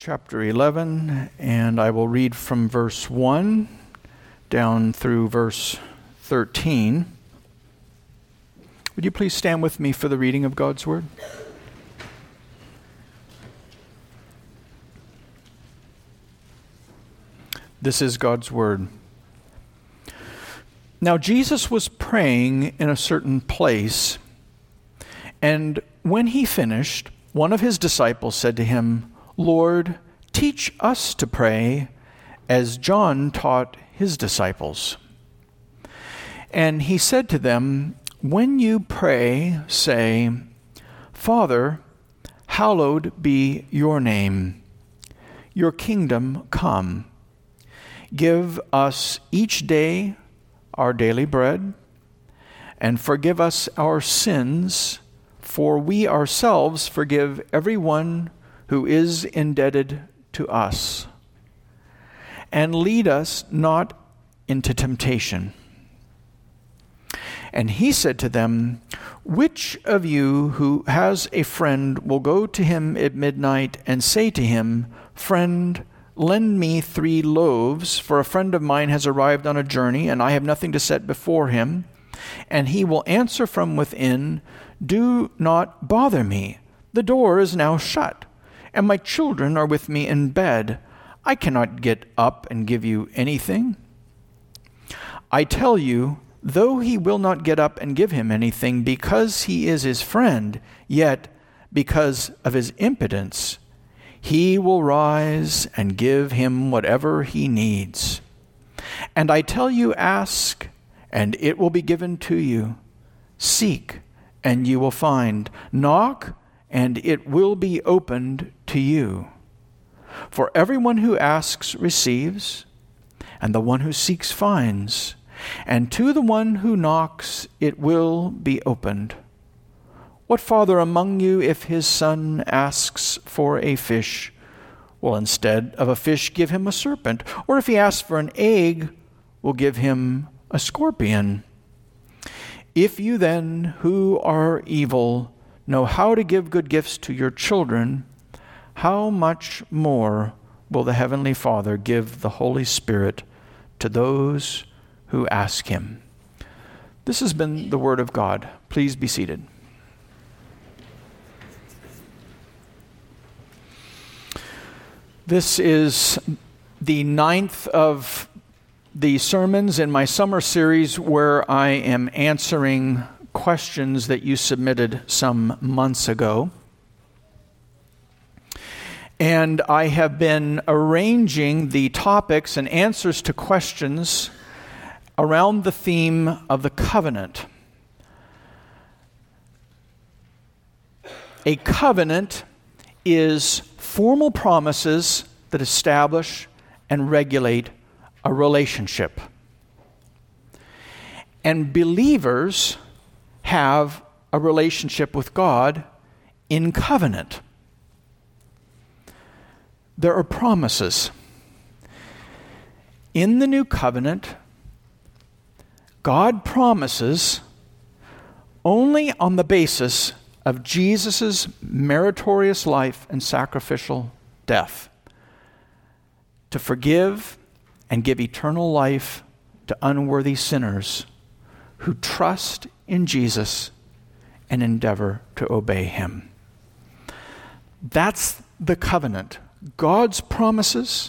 chapter 11, and I will read from verse 1 down through verse 13. Would you please stand with me for the reading of God's Word? This is God's Word. Now Jesus was praying in a certain place, and when he finished, one of his disciples said to him, "Lord, teach us to pray, as John taught his disciples." And he said to them, "When you pray, say, 'Father, hallowed be your name. Your kingdom come. Give us each day our daily bread, and forgive us our sins, for we ourselves forgive everyone who is indebted to us. And lead us not into temptation.' And he said to them, 'Which of you who has a friend will go to him at midnight and say to him, "Friend, lend me 3 loaves, for a friend of mine has arrived on a journey, and I have nothing to set before him"? And he will answer from within, "Do not bother me. The door is now shut, and my children are with me in bed. I cannot get up and give you anything"? I tell you, though he will not get up and give him anything because he is his friend, yet because of his impotence, he will rise and give him whatever he needs. And I tell you, ask, and it will be given to you. Seek, and you will find. Knock, and it will be opened to you. For everyone who asks receives, and the one who seeks finds, and to the one who knocks it will be opened. What father among you, if his son asks for a fish, will instead of a fish give him a serpent? Or if he asks for an egg, will give him a scorpion? If you then, who are evil, know how to give good gifts to your children, how much more will the Heavenly Father give the Holy Spirit to those who ask him?" This has been the Word of God. Please be seated. This is the 9th of the sermons in my summer series where I am answering questions that you submitted some months ago. And I have been arranging the topics and answers to questions around the theme of the covenant. A covenant is formal promises that establish and regulate a relationship. And believers have a relationship with God in covenant. There are promises. In the new covenant, God promises only on the basis of Jesus' meritorious life and sacrificial death to forgive and give eternal life to unworthy sinners who trust in Jesus and endeavor to obey him. That's the covenant. God's promises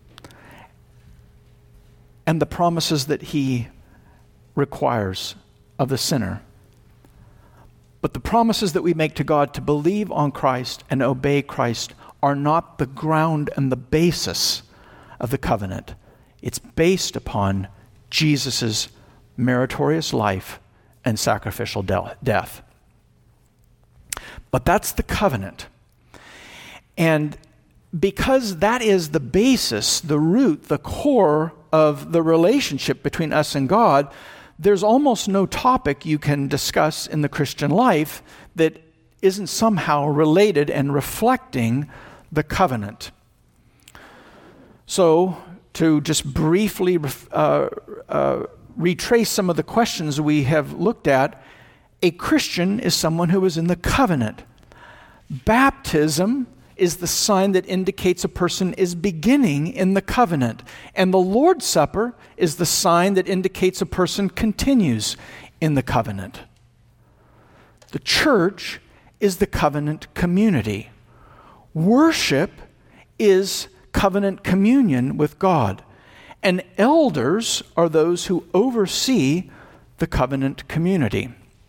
and the promises that he requires of the sinner. But the promises that we make to God to believe on Christ and obey Christ are not the ground and the basis of the covenant. It's based upon Jesus' meritorious life and sacrificial death. But that's the covenant. And because that is the basis, the root, the core of the relationship between us and God, there's almost no topic you can discuss in the Christian life that isn't somehow related and reflecting the covenant. So, to just briefly retrace some of the questions we have looked at, a Christian is someone who is in the covenant. Baptism is the sign that indicates a person is beginning in the covenant. And the Lord's Supper is the sign that indicates a person continues in the covenant. The church is the covenant community. Worship is covenant communion with God. And elders are those who oversee the covenant community.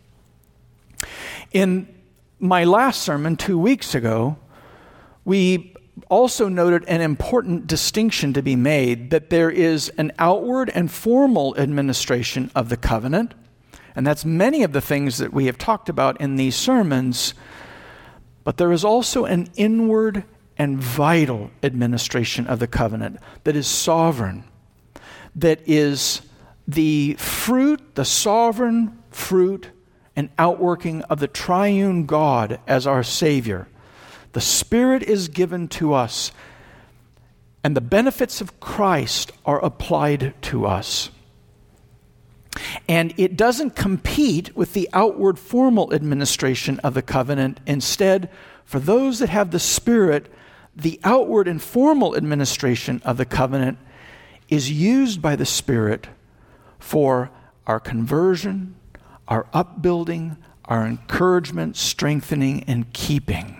In my last sermon 2 weeks ago, we also noted an important distinction to be made, that there is an outward and formal administration of the covenant, and that's many of the things that we have talked about in these sermons, but there is also an inward and vital administration of the covenant that is sovereign, that is the fruit, the sovereign fruit and outworking of the triune God as our Savior. The Spirit is given to us, and the benefits of Christ are applied to us. And it doesn't compete with the outward formal administration of the covenant. Instead, for those that have the Spirit, the outward and formal administration of the covenant is used by the Spirit for our conversion, our upbuilding, our encouragement, strengthening, and keeping.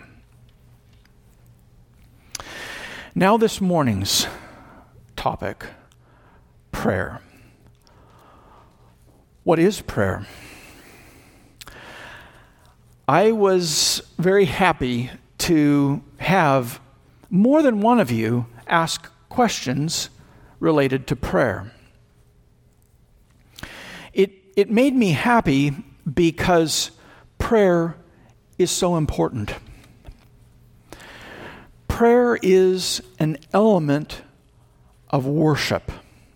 Now this morning's topic, prayer. What is prayer? I was very happy to have more than one of you ask questions related to prayer. It made me happy because prayer is so important. Prayer is an element of worship.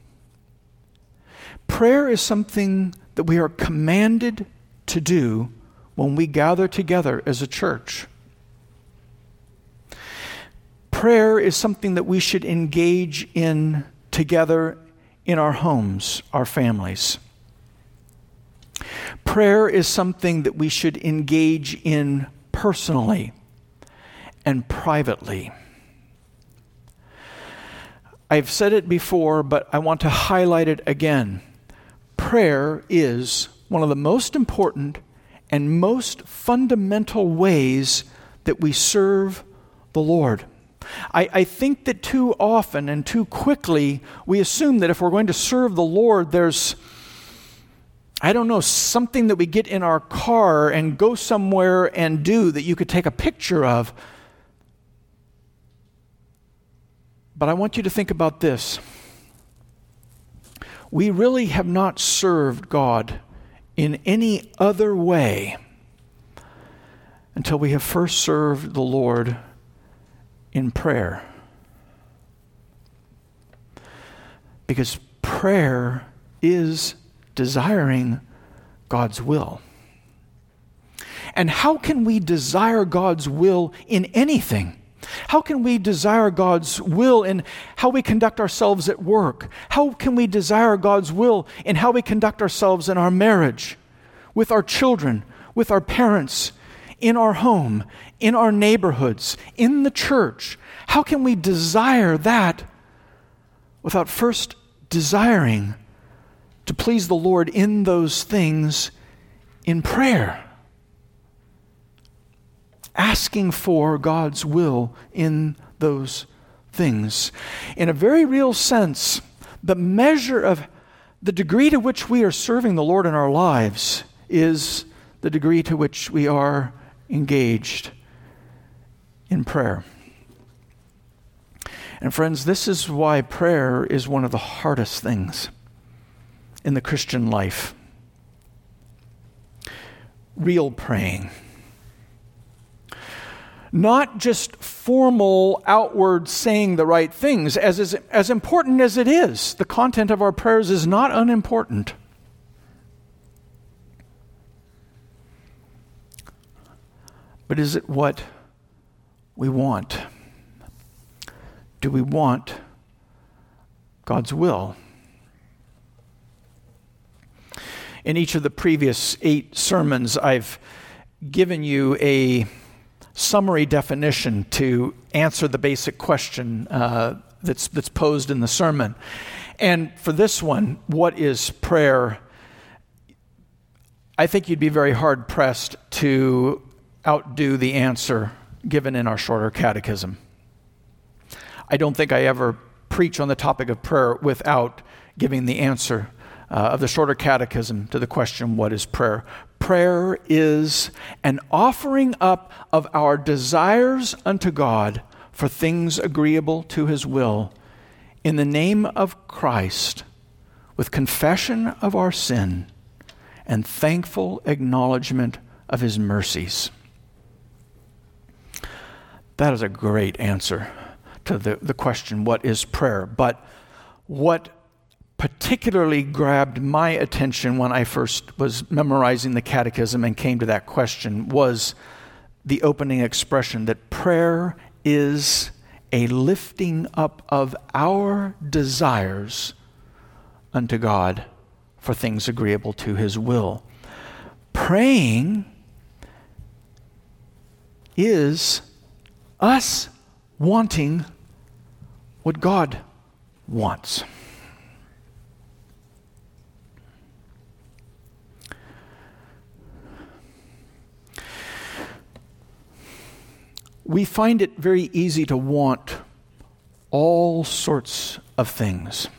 Prayer is something that we are commanded to do when we gather together as a church. Prayer is something that we should engage in together in our homes, our families. Prayer is something that we should engage in personally and privately. I've said it before, but I want to highlight it again. Prayer is one of the most important and most fundamental ways that we serve the Lord. I think that too often and too quickly we assume that if we're going to serve the Lord, there's, something that we get in our car and go somewhere and do that you could take a picture of. But I want you to think about this. We really have not served God in any other way until we have first served the Lord in prayer. Because prayer is desiring God's will. And how can we desire God's will in anything? How can we desire God's will in how we conduct ourselves at work? How can we desire God's will in how we conduct ourselves in our marriage, with our children, with our parents, in our home, in our neighborhoods, in the church? How can we desire that without first desiring to please the Lord in those things in prayer? Asking for God's will in those things. In a very real sense, the measure of the degree to which we are serving the Lord in our lives is the degree to which we are engaged in prayer. And friends, this is why prayer is one of the hardest things in the Christian life. Real praying. Not just formal, outward saying the right things. As important as it is, the content of our prayers is not unimportant. But is it what we want? Do we want God's will? In each of the previous 8 sermons, I've given you a summary definition to answer the basic question that's posed in the sermon. And for this one, what is prayer? I think you'd be very hard-pressed to outdo the answer given in our shorter catechism. I don't think I ever preach on the topic of prayer without giving the answer of the shorter catechism to the question, what is prayer? Prayer is an offering up of our desires unto God for things agreeable to his will in the name of Christ, with confession of our sin and thankful acknowledgement of his mercies. That is a great answer to the question, what is prayer? But what particularly grabbed my attention when I first was memorizing the catechism and came to that question was the opening expression that prayer is a lifting up of our desires unto God for things agreeable to his will. Praying is us wanting what God wants. We find it very easy to want all sorts of things.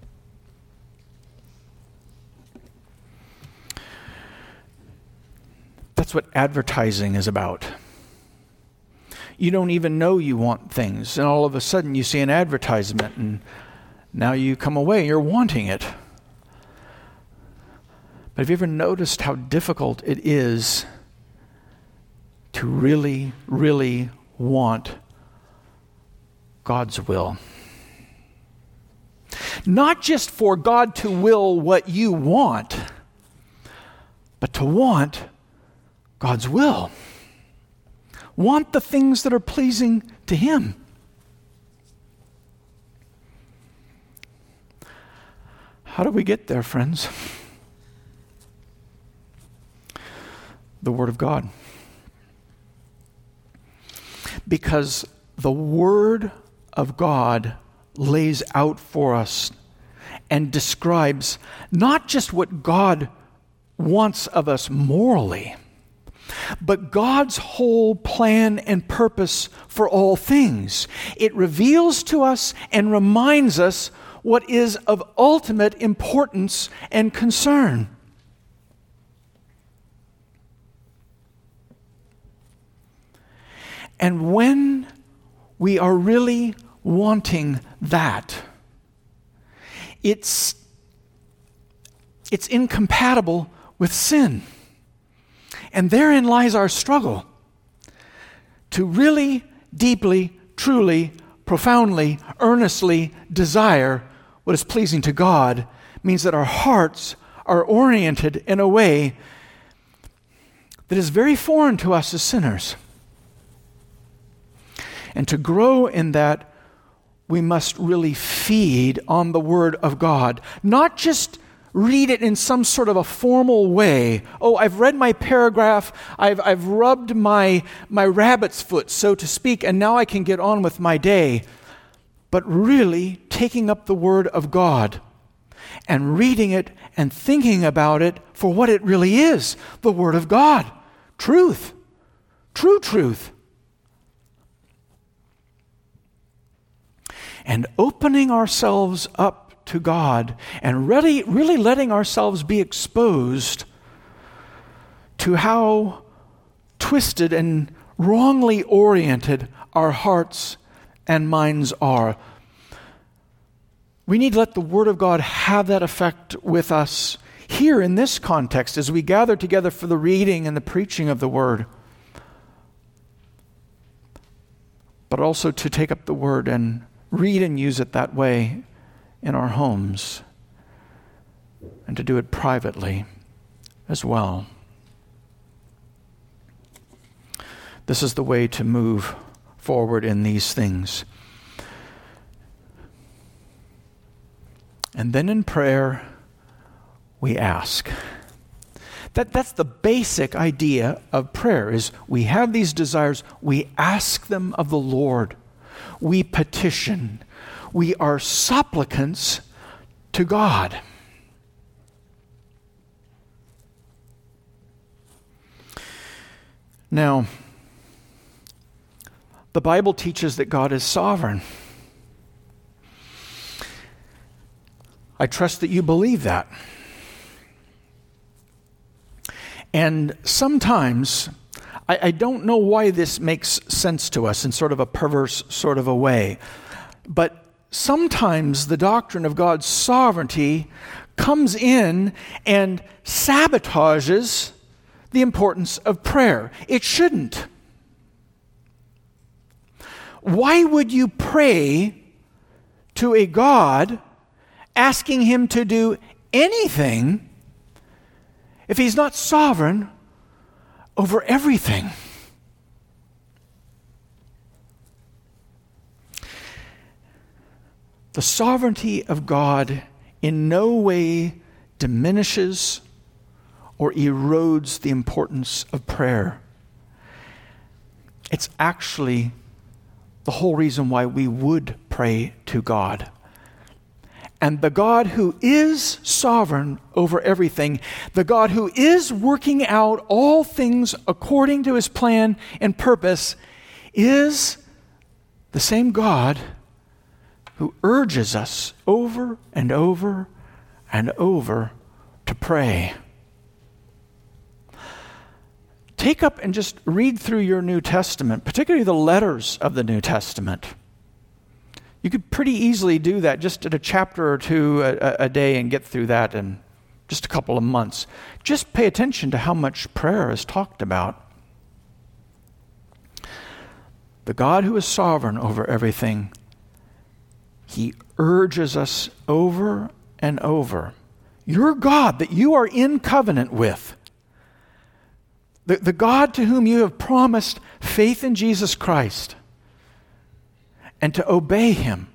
That's what advertising is about. You don't even know you want things, and all of a sudden you see an advertisement, and now you come away and you're wanting it. But have you ever noticed how difficult it is to really, really want God's will? Not just for God to will what you want, but to want God's will. Want the things that are pleasing to him. How do we get there, friends? The Word of God. Because the Word of God lays out for us and describes not just what God wants of us morally, but God's whole plan and purpose for all things. It reveals to us and reminds us what is of ultimate importance and concern. And when we are really wanting that, it's incompatible with sin. And therein lies our struggle. To really, deeply, truly, profoundly, earnestly desire what is pleasing to God means that our hearts are oriented in a way that is very foreign to us as sinners. And to grow in that, we must really feed on the Word of God. Not just read it in some sort of a formal way. Oh, I've read my paragraph, I've rubbed my rabbit's foot, so to speak, and now I can get on with my day. But really taking up the Word of God and reading it and thinking about it for what it really is, the Word of God. Truth. True truth. And opening ourselves up to God and really letting ourselves be exposed to how twisted and wrongly oriented our hearts and minds are. We need to let the Word of God have that effect with us here in this context as we gather together for the reading and the preaching of the Word. But also to take up the Word and read and use it that way in our homes, and to do it privately as well. This is the way to move forward in these things. And then in prayer, we ask. That's the basic idea of prayer, is we have these desires, we ask them of the Lord. We petition. We are supplicants to God. Now, the Bible teaches that God is sovereign. I trust that you believe that. And sometimes, I don't know why this makes sense to us in sort of a perverse sort of a way, but sometimes the doctrine of God's sovereignty comes in and sabotages the importance of prayer. It shouldn't. Why would you pray to a God asking him to do anything if he's not sovereign over everything? The sovereignty of God in no way diminishes or erodes the importance of prayer. It's actually the whole reason why we would pray to God. And the God who is sovereign over everything, the God who is working out all things according to his plan and purpose, is the same God who urges us over and over and over to pray. Take up and just read through your New Testament, particularly the letters of the New Testament. You could pretty easily do that just at a chapter or two a day and get through that in just a couple of months. Just pay attention to how much prayer is talked about. The God who is sovereign over everything, he urges us over and over. Your God that you are in covenant with, the God to whom you have promised faith in Jesus Christ and to obey him.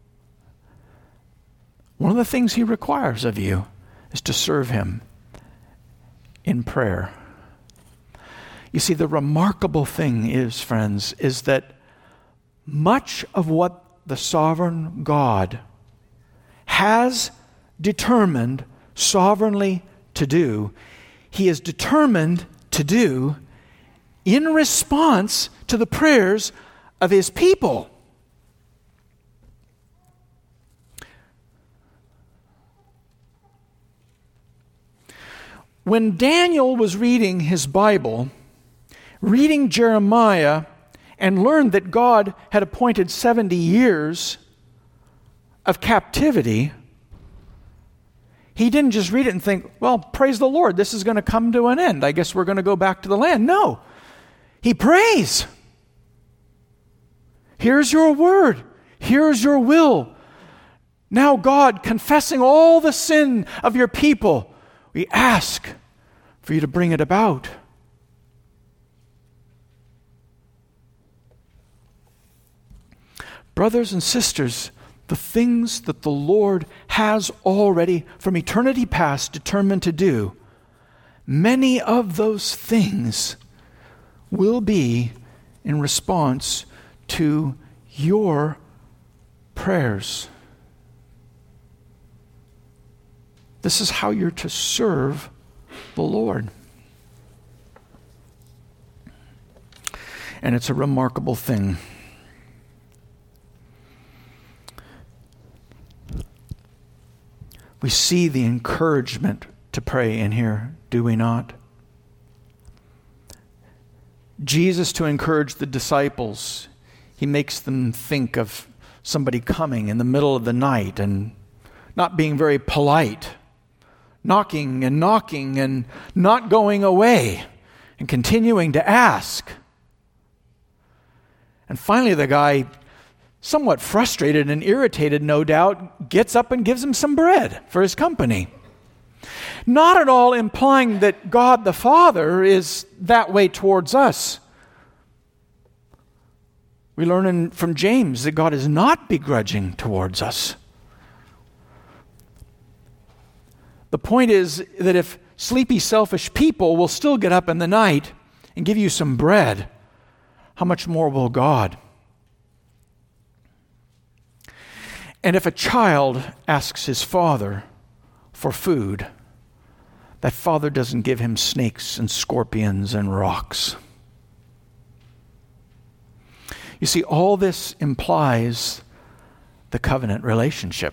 One of the things he requires of you is to serve him in prayer. You see, the remarkable thing is, friends, is that much of what the sovereign God has determined sovereignly to do, he is determined to do in response to the prayers of his people. When Daniel was reading his Bible, reading Jeremiah, and learned that God had appointed 70 years of captivity, he didn't just read it and think, well, praise the Lord, this is going to come to an end. I guess we're going to go back to the land. No. He prays. Here's your word. Here's your will. Now, God, confessing all the sin of your people, we ask for you to bring it about. Brothers and sisters, the things that the Lord has already from eternity past determined to do, many of those things will be in response to your prayers. This is how you're to serve the Lord. And it's a remarkable thing. We see the encouragement to pray in here, do we not? Jesus, to encourage the disciples, he makes them think of somebody coming in the middle of the night and not being very polite, knocking and not going away and continuing to ask. And finally the guy, somewhat frustrated and irritated, no doubt, gets up and gives him some bread for his company. Not at all implying that God the Father is that way towards us. We learn from James that God is not begrudging towards us. The point is that if sleepy, selfish people will still get up in the night and give you some bread, how much more will God? And if a child asks his father for food, that father doesn't give him snakes and scorpions and rocks. You see, all this implies the covenant relationship.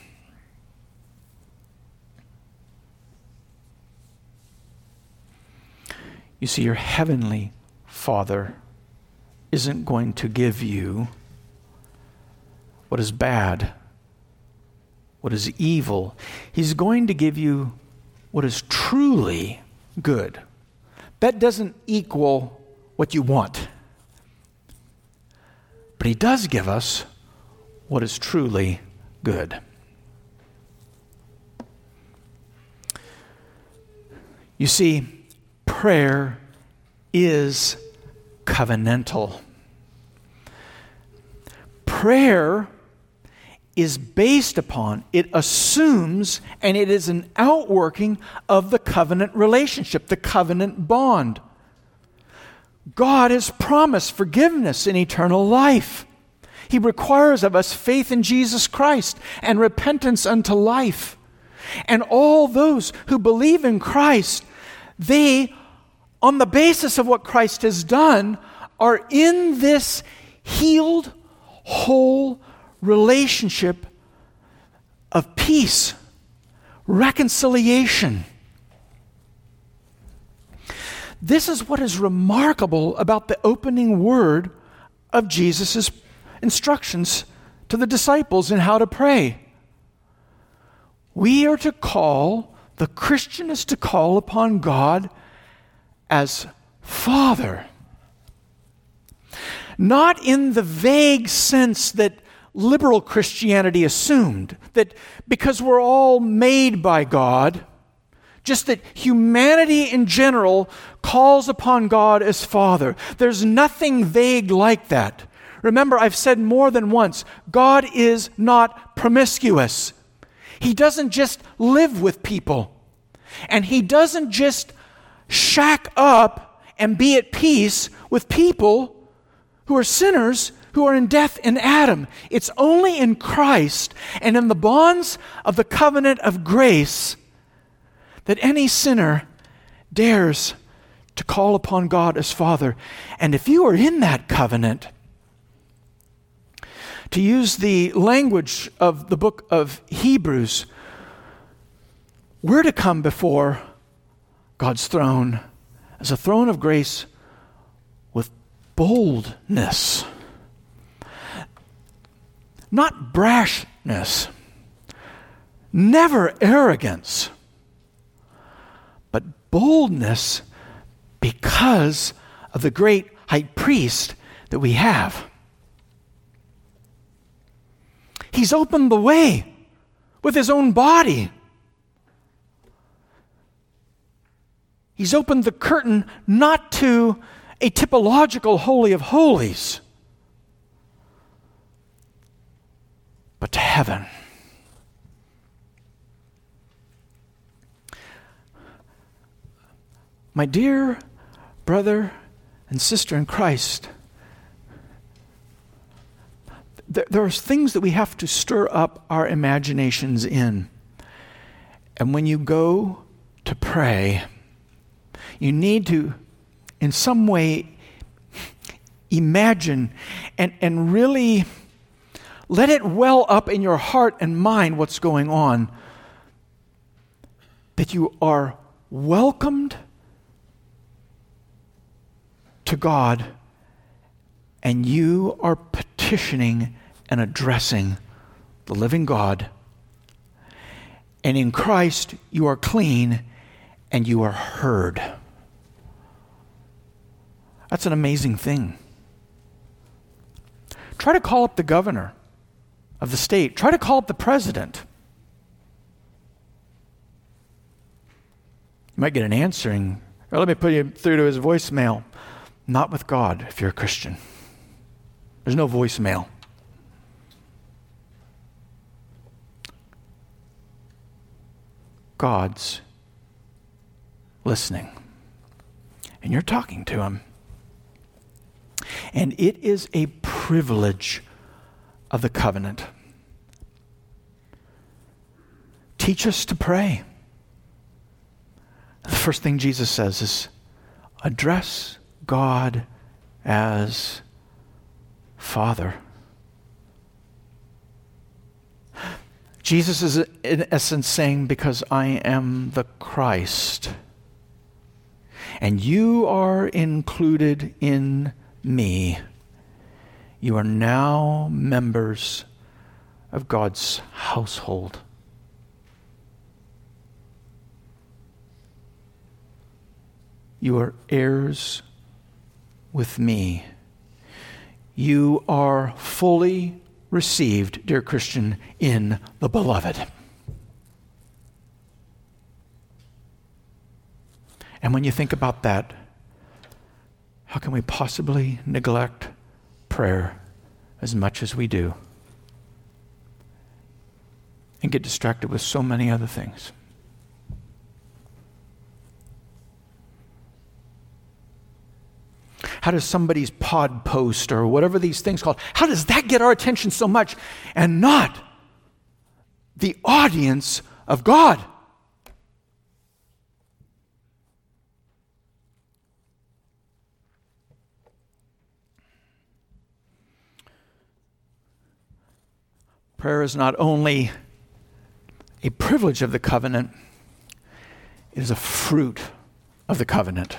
You see, your heavenly Father isn't going to give you what is bad, what is evil. He's going to give you what is truly good. That doesn't equal what you want. But He does give us what is truly good. You see, prayer is covenantal. Prayer is based upon, it assumes, and it is an outworking of the covenant relationship, the covenant bond. God has promised forgiveness and eternal life. He requires of us faith in Jesus Christ and repentance unto life. And all those who believe in Christ, they, on the basis of what Christ has done, are in this healed, whole relationship of peace, reconciliation. This is what is remarkable about the opening word of Jesus' instructions to the disciples in how to pray. We are to call, the Christian is to call upon God as Father. Not in the vague sense that liberal Christianity assumed, that because we're all made by God, just that humanity in general calls upon God as Father. There's nothing vague like that. Remember, I've said more than once, God is not promiscuous. He doesn't just live with people. And He doesn't just shack up and be at peace with people who are sinners, who are in death in Adam. It's only in Christ and in the bonds of the covenant of grace that any sinner dares to call upon God as Father. And if you are in that covenant, to use the language of the book of Hebrews, we're to come before God's throne as a throne of grace with boldness. Not brashness, never arrogance, but boldness because of the great high priest that we have. He's opened the way with His own body. He's opened the curtain not to a typological holy of holies, but to heaven. My dear brother and sister in Christ, there are things that we have to stir up our imaginations in. And when you go to pray, you need to, in some way, imagine and really let it well up in your heart and mind what's going on. That you are welcomed to God and you are petitioning and addressing the living God. And in Christ you are clean and you are heard. That's an amazing thing. Try to call up the governor of the state. Try to call up the president. You might get an answering, or let me put you through to his voicemail. Not with God if you're a Christian. There's no voicemail. God's listening. And you're talking to him. And it is a privilege of the covenant. Teach us to pray. The first thing Jesus says is, address God as Father. Jesus is in essence saying, because I am the Christ, and you are included in me, you are now members of God's household. You are heirs with me. You are fully received, dear Christian, in the Beloved. And when you think about that, how can we possibly neglect prayer as much as we do and get distracted with so many other things? How does somebody's pod post or whatever these things called, how does that get our attention so much and not the audience of God? Prayer is not only a privilege of the covenant, it is a fruit of the covenant.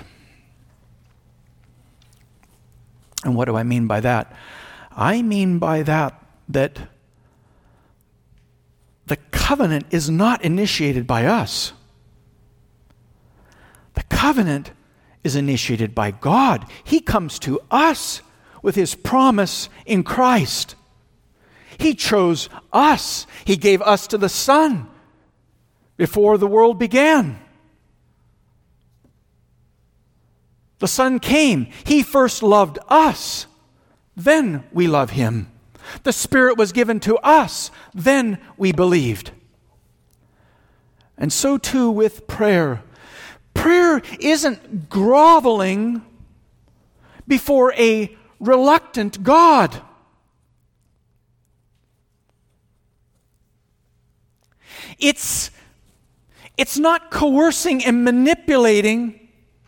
And what do I mean by that? I mean by that the covenant is not initiated by us. The covenant is initiated by God. He comes to us with His promise in Christ. He chose us. He gave us to the Son before the world began. The Son came. He first loved us. Then we love Him. The Spirit was given to us. Then we believed. And so too with prayer. Prayer isn't groveling before a reluctant God. It's not coercing and manipulating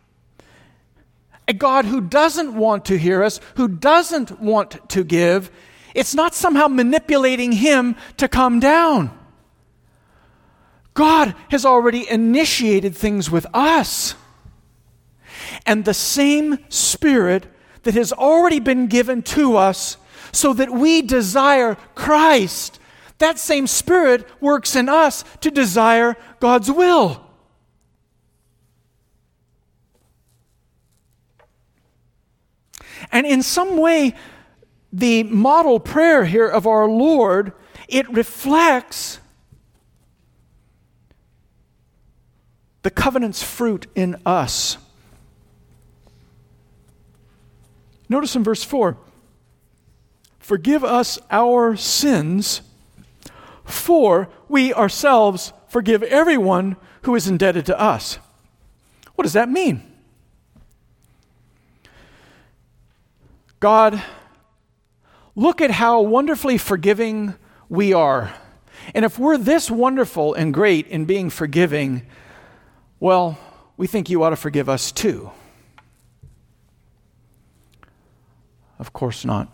a God who doesn't want to hear us, who doesn't want to give. It's not somehow manipulating Him to come down. God has already initiated things with us. And the same Spirit that has already been given to us so that we desire Christ, that same Spirit works in us to desire God's will. And in some way, the model prayer here of our Lord, it reflects the covenant's fruit in us. Notice in verse 4, forgive us our sins, for we ourselves forgive everyone who is indebted to us. What does that mean? God, look at how wonderfully forgiving we are. And if we're this wonderful and great in being forgiving, well, we think you ought to forgive us too. Of course not.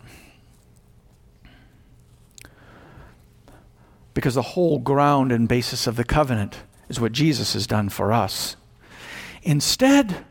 Because the whole ground and basis of the covenant is what Jesus has done for us. Instead,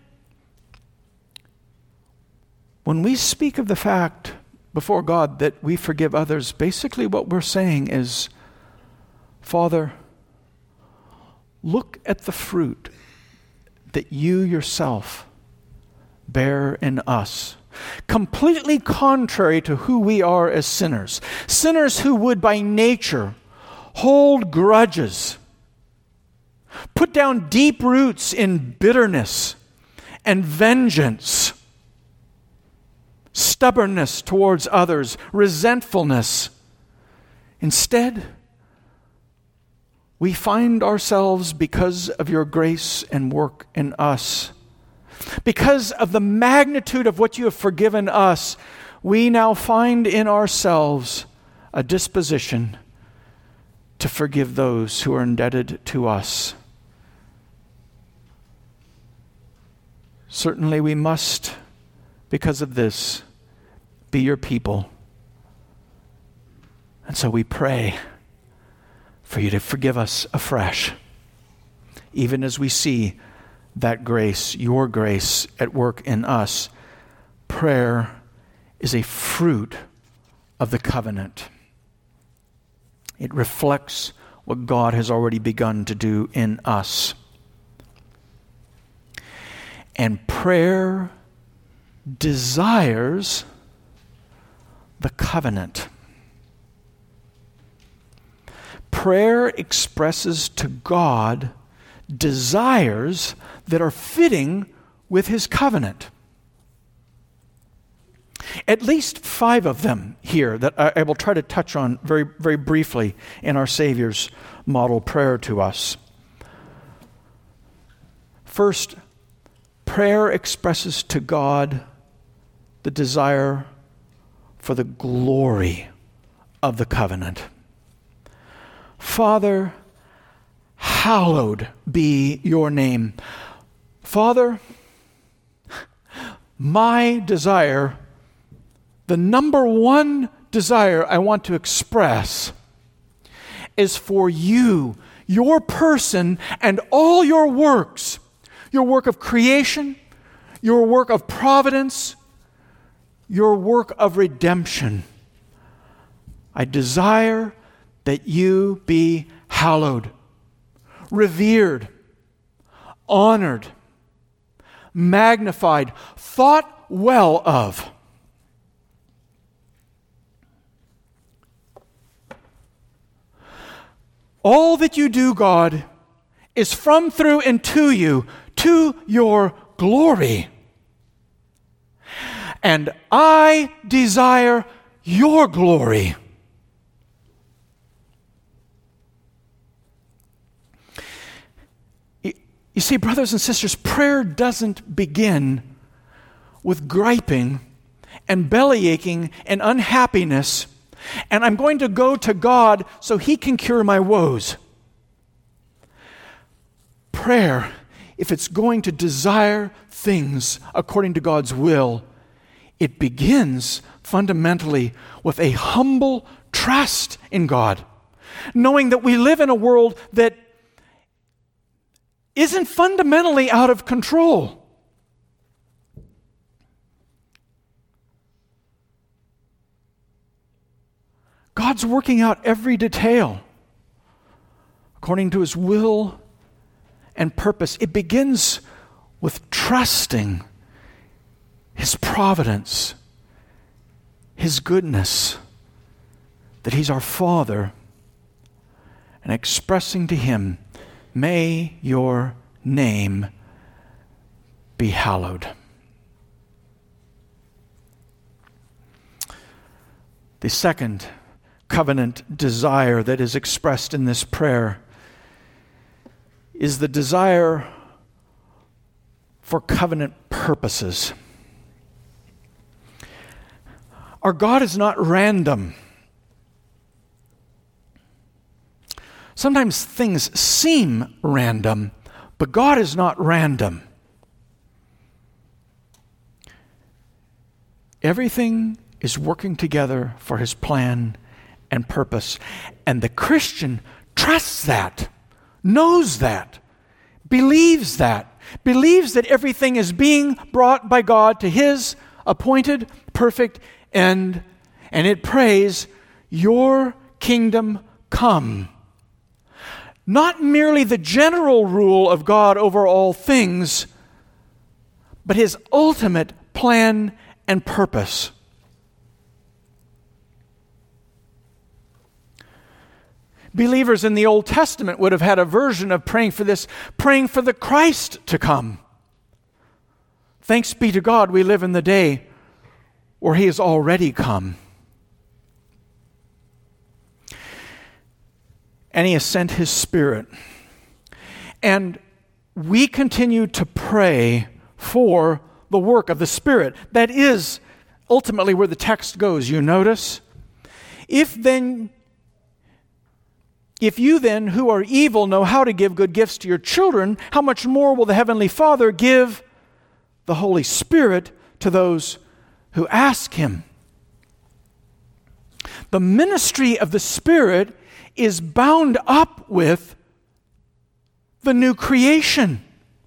when we speak of the fact before God that we forgive others, basically what we're saying is, Father, look at the fruit that you yourself bear in us, completely contrary to who we are as sinners. Sinners who would by nature hold grudges, put down deep roots in bitterness and vengeance, stubbornness towards others, resentfulness. Instead, we find ourselves, because of your grace and work in us, because of the magnitude of what you have forgiven us, we now find in ourselves a disposition to forgive those who are indebted to us. Certainly we must, because of this, be your people. And so we pray for you to forgive us afresh, even as we see that grace, your grace, at work in us. Prayer is a fruit of the covenant. It reflects what God has already begun to do in us. And prayer desires the covenant. Prayer expresses to God desires that are fitting with his covenant. At least 5 of them here that I will try to touch on very, very briefly in our Savior's model prayer to us. First, prayer expresses to God the desire for the glory of the covenant. Father, hallowed be your name. Father, my desire, the number one desire I want to express, is for you, your person, and all your works, your work of creation, your work of providence, your work of redemption. I desire that you be hallowed, revered, honored, magnified, thought well of. All that you do, God, is from, through, and to you, to your glory. And I desire your glory. You see, brothers and sisters, prayer doesn't begin with griping and bellyaching and unhappiness, and I'm going to go to God so he can cure my woes. Prayer, if it's going to desire things according to God's will, it begins fundamentally with a humble trust in God, knowing that we live in a world that isn't fundamentally out of control. God's working out every detail according to his will and purpose. It begins with trusting his providence, his goodness, that he's our Father, and expressing to him, may your name be hallowed. The second covenant desire that is expressed in this prayer is the desire for covenant purposes. Our God is not random. Sometimes things seem random, but God is not random. Everything is working together for his plan and purpose. And the Christian trusts that, knows that, believes that everything is being brought by God to his appointed, perfect end. And it prays, your kingdom come. Not merely the general rule of God over all things, but his ultimate plan and purpose. Believers in the Old Testament would have had a version of praying for this, praying for the Christ to come. Thanks be to God, we live in the day where he has already come. and He has sent His Spirit. And we continue to pray for the work of the Spirit. That is ultimately where the text goes, you notice? If you then, who are evil, know how to give good gifts to your children, how much more will the Heavenly Father give the Holy Spirit to those who ask Him? The ministry of the Spirit is bound up with the new creation.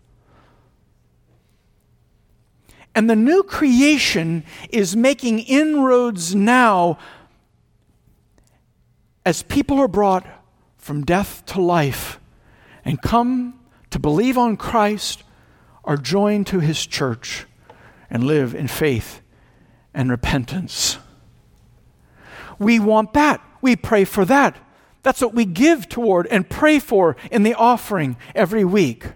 And the new creation is making inroads now as people are brought from death to life and come to believe on Christ, are joined to His church and live in faith and repentance. We want that. We pray for that. That's what we give toward and pray for in the offering every week.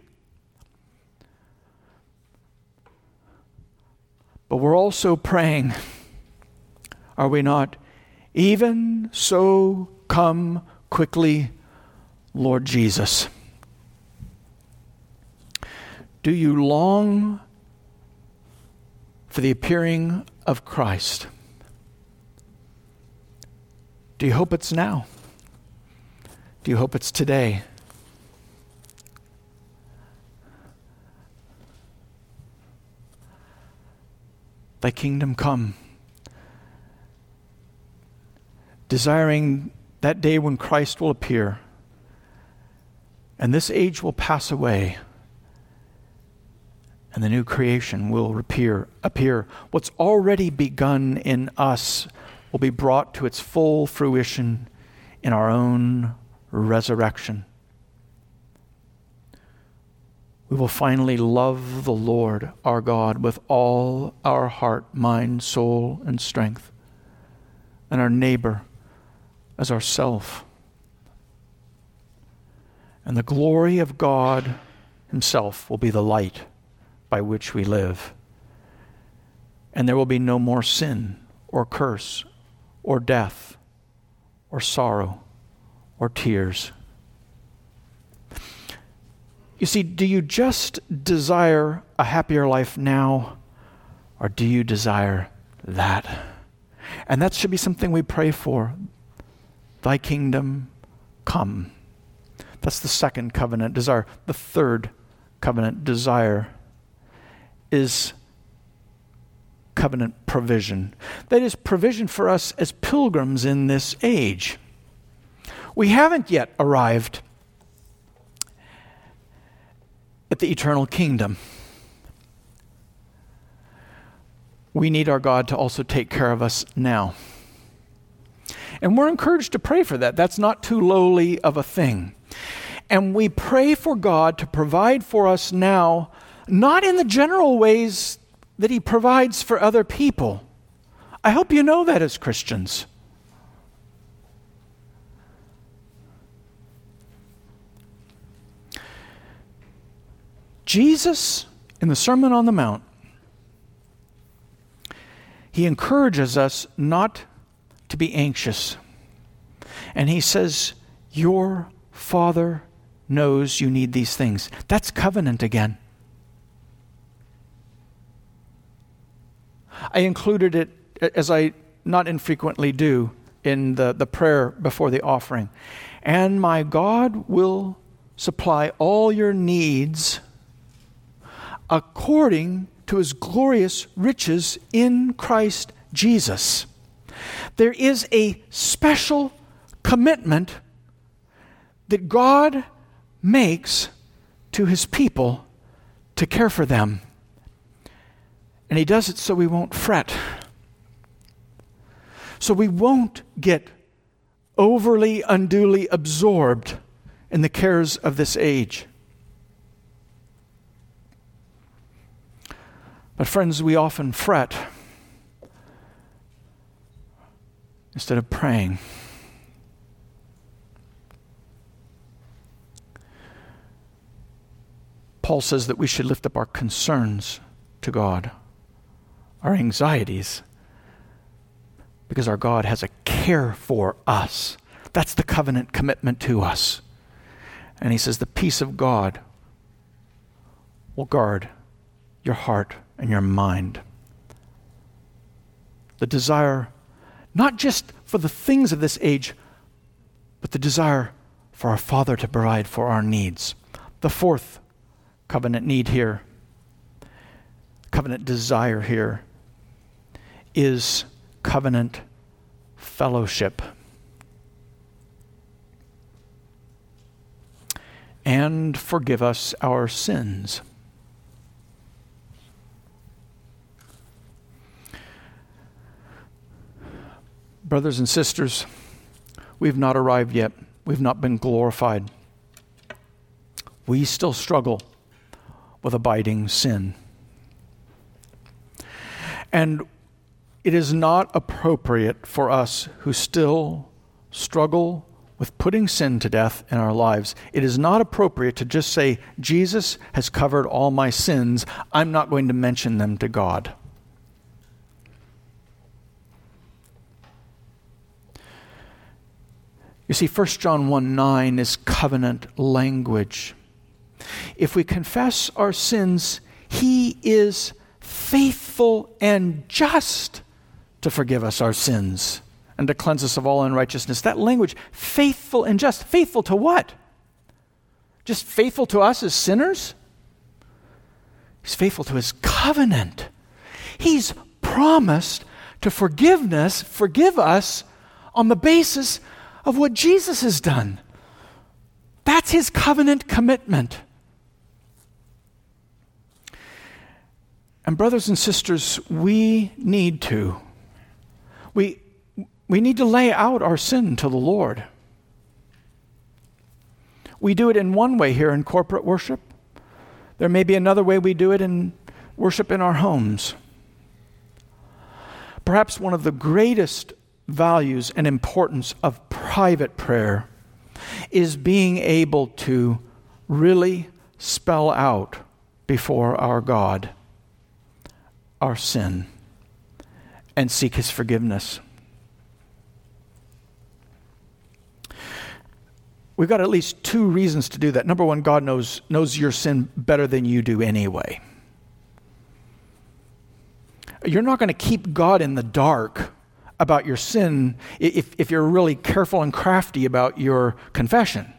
But we're also praying, are we not? Even so, come quickly, Lord Jesus. Do you long for the appearing of Christ? Do you hope it's now? Do you hope it's today? Thy kingdom come. Desiring that day when Christ will appear, and this age will pass away, and the new creation will appear. What's already begun in us will be brought to its full fruition in our own resurrection. We will finally love the Lord our God with all our heart, mind, soul, and strength, and our neighbor as ourself. And the glory of God Himself will be the light by which we live. And there will be no more sin or curse or death or sorrow or tears. You see, do you just desire a happier life now, or do you desire that? And that should be something we pray for. Thy kingdom come. That's the second covenant desire. The third covenant desire is covenant provision. That is provision for us as pilgrims in this age. We haven't yet arrived at the eternal kingdom. We need our God to also take care of us now. And we're encouraged to pray for that. That's not too lowly of a thing. And we pray for God to provide for us now, not in the general ways that He provides for other people. I hope you know that as Christians. Jesus, in the Sermon on the Mount, He encourages us not to be anxious. And He says, your Father knows you need these things. That's covenant again. I included it, as I not infrequently do, in the prayer before the offering. And my God will supply all your needs according to His glorious riches in Christ Jesus. There is a special commitment that God makes to His people to care for them. And He does it so we won't fret. So we won't get overly, unduly absorbed in the cares of this age. But friends, we often fret instead of praying. Paul says that we should lift up our concerns to God, our anxieties, because our God has a care for us That's the covenant commitment to us. And he says, the peace of God will guard your heart and your mind. The desire, not just for the things of this age, but the desire for our Father to provide for our needs. The fourth covenant need here, covenant desire here, is covenant fellowship. And forgive us our sins. Brothers and sisters, we've not arrived yet. We've not been glorified. We still struggle with abiding sin. And it is not appropriate for us who still struggle with putting sin to death in our lives. It is not appropriate to just say, Jesus has covered all my sins. I'm not going to mention them to God. You see, 1 John 1:9 is covenant language. If we confess our sins, he is faithful and just to forgive us our sins and to cleanse us of all unrighteousness. That language, faithful and just. Faithful to what? Just faithful to us as sinners? He's faithful to his covenant. He's promised to forgive us on the basis of what Jesus has done. That's his covenant commitment. And brothers and sisters, we need to lay out our sin to the Lord. We do it in one way here in corporate worship. There may be another way we do it in worship in our homes. Perhaps one of the greatest values and importance of private prayer is being able to really spell out before our God our sin and seek his forgiveness. We've got at least two reasons to do that. Number one, God knows your sin better than you do anyway. You're not going to keep God in the dark about your sin if you're really careful and crafty about your confession.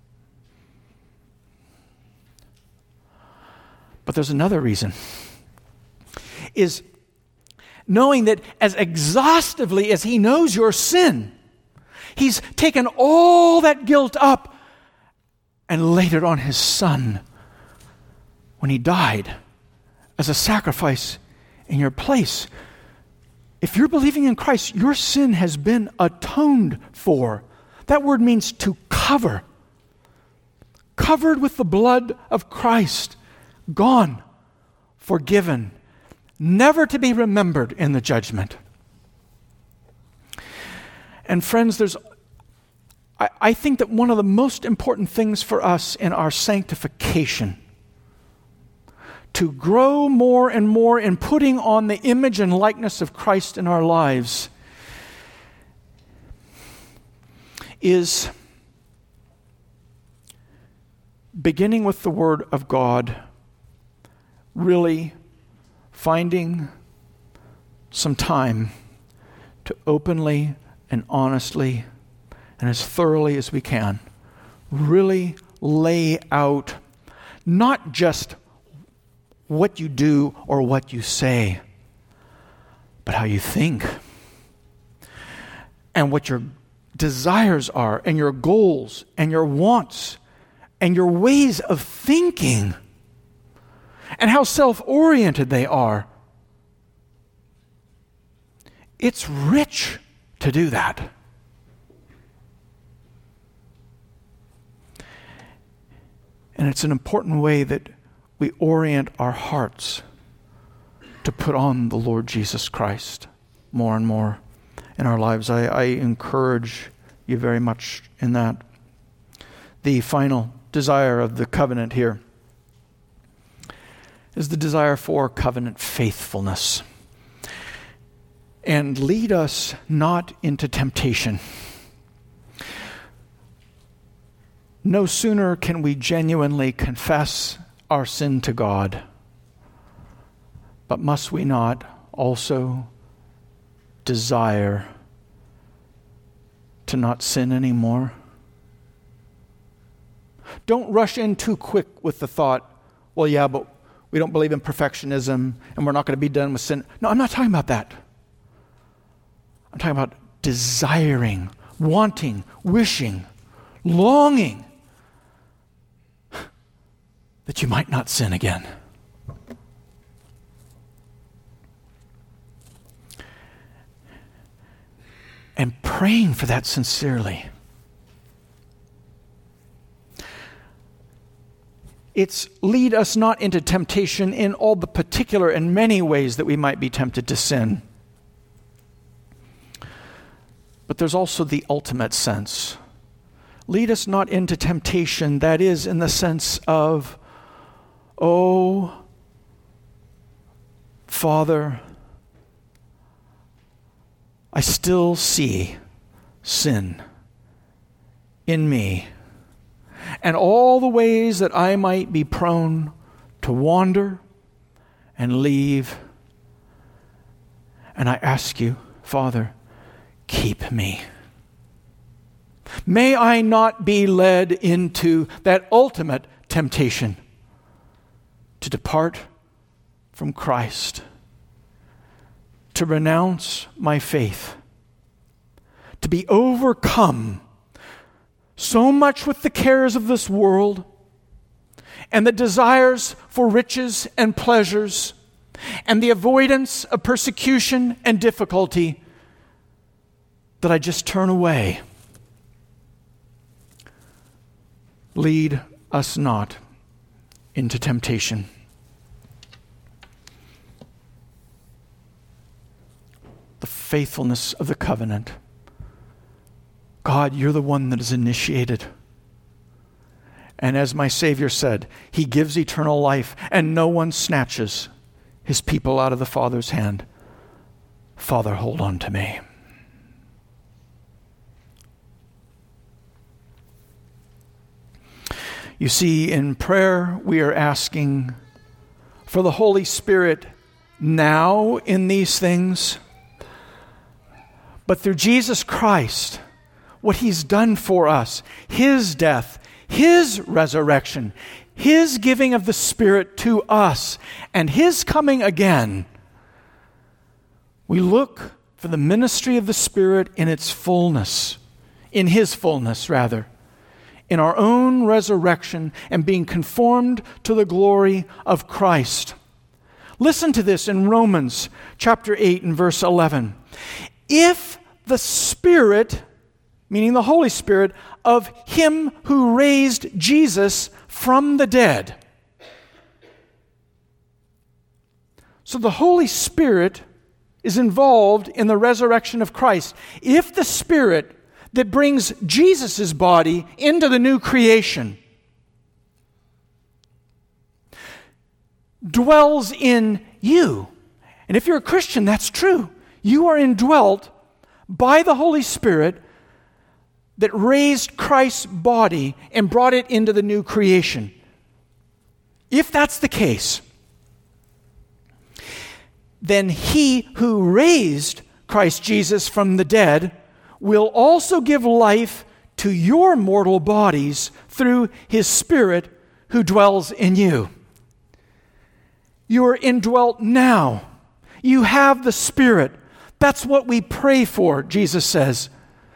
But there's another reason, is knowing that as exhaustively as he knows your sin, he's taken all that guilt up and laid it on his Son when he died as a sacrifice in your place. If you're believing in Christ, your sin has been atoned for. That word means to cover. Covered with the blood of Christ. Gone. Forgiven. Never to be remembered in the judgment. And friends, I think that one of the most important things for us in our sanctification, to grow more and more in putting on the image and likeness of Christ in our lives, is beginning with the Word of God, really finding some time to openly and honestly and as thoroughly as we can really lay out not just what you do or what you say, but how you think and what your desires are and your goals and your wants and your ways of thinking and how self-oriented they are. It's rich to do that. And it's an important way that we orient our hearts to put on the Lord Jesus Christ more and more in our lives. I encourage you very much in that. The final desire of the covenant here is the desire for covenant faithfulness. And lead us not into temptation. no sooner can we genuinely confess our sin to God, but must we not also desire to not sin anymore? Don't rush in too quick with the thought, well, yeah, but we don't believe in perfectionism and we're not going to be done with sin. No, I'm not talking about that. I'm talking about desiring, wanting, wishing, longing that you might not sin again. And praying for that sincerely. It's lead us not into temptation in all the particular and many ways that we might be tempted to sin. But there's also the ultimate sense. Lead us not into temptation, that is, in the sense of, oh, Father, I still see sin in me, and all the ways that I might be prone to wander and leave. And I ask you, Father, keep me. May I not be led into that ultimate temptation to depart from Christ, to renounce my faith, to be overcome so much with the cares of this world and the desires for riches and pleasures and the avoidance of persecution and difficulty that I just turn away. Lead us not into temptation. The faithfulness of the covenant. God, you're the one that is initiated. And as my Savior said, He gives eternal life, and no one snatches His people out of the Father's hand. Father, hold on to me. You see, in prayer, we are asking for the Holy Spirit now in these things, but through Jesus Christ, what He's done for us, His death, His resurrection, His giving of the Spirit to us, and His coming again, we look for the ministry of the Spirit in its fullness, in His fullness, rather, in our own resurrection and being conformed to the glory of Christ. Listen to this in Romans chapter 8 and verse 11. If the Spirit, meaning the Holy Spirit, of Him who raised Jesus from the dead. So the Holy Spirit is involved in the resurrection of Christ. If the Spirit that brings Jesus' body into the new creation dwells in you, and if you're a Christian, that's true. You are indwelt by the Holy Spirit that raised Christ's body and brought it into the new creation. If that's the case, then He who raised Christ Jesus from the dead will also give life to your mortal bodies through His Spirit who dwells in you. You are indwelt now. You have the Spirit. That's what we pray for, Jesus says.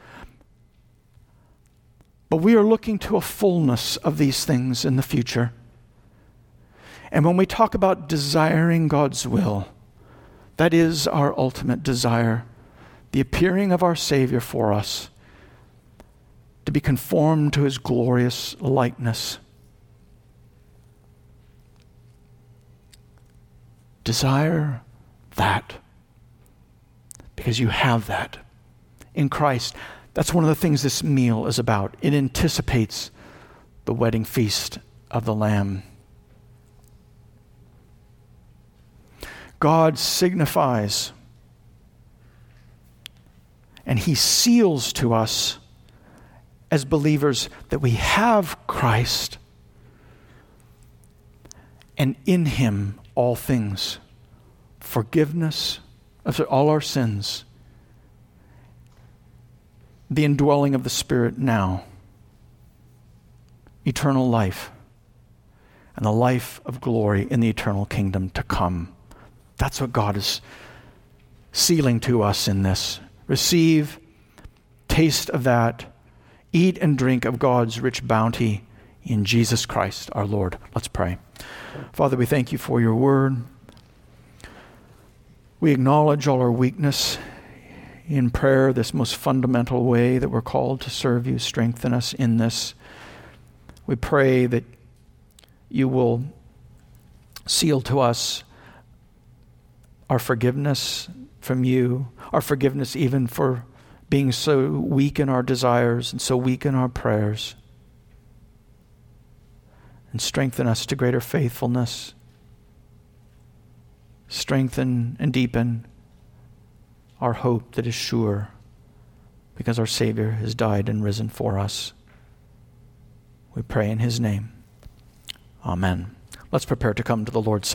But we are looking to a fullness of these things in the future. And when we talk about desiring God's will, that is our ultimate desire. The appearing of our Savior for us, to be conformed to His glorious likeness. Desire that, because you have that in Christ. That's one of the things this meal is about. It anticipates the wedding feast of the Lamb. God signifies and He seals to us as believers that we have Christ, and in him all things, forgiveness of all our sins, the indwelling of the Spirit now, eternal life, and the life of glory in the eternal kingdom to come. That's what God is sealing to us in this. Receive, taste of that, eat and drink of God's rich bounty in Jesus Christ our Lord. Let's pray. Father, we thank you for your word. We acknowledge all our weakness in prayer, this most fundamental way that we're called to serve you. Strengthen us in this. We pray that you will seal to us our forgiveness from you, our forgiveness even for being so weak in our desires and so weak in our prayers. And strengthen us to greater faithfulness. Strengthen and deepen our hope that is sure, because our Savior has died and risen for us. We pray in his name. Amen. Let's prepare to come to the Lord's